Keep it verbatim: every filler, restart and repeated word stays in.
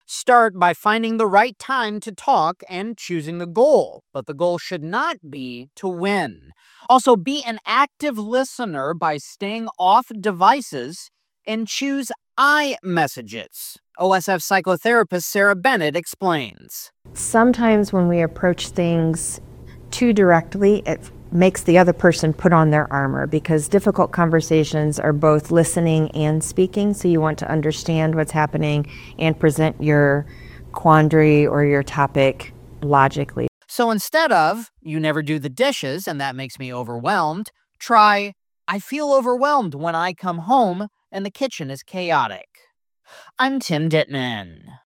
Start by finding the right time to talk and choosing the goal, but the goal should not be to win. Also, be an active listener by staying off devices and choose I messages. O S F psychotherapist Sarah Bennett explains. Sometimes when we approach things too directly, it makes the other person put on their armor, because difficult conversations are both listening and speaking. So you want to understand what's happening and present your quandary or your topic logically. So instead of, you never do the dishes and that makes me overwhelmed, try, I feel overwhelmed when I come home and the kitchen is chaotic. I'm Tim Dittman.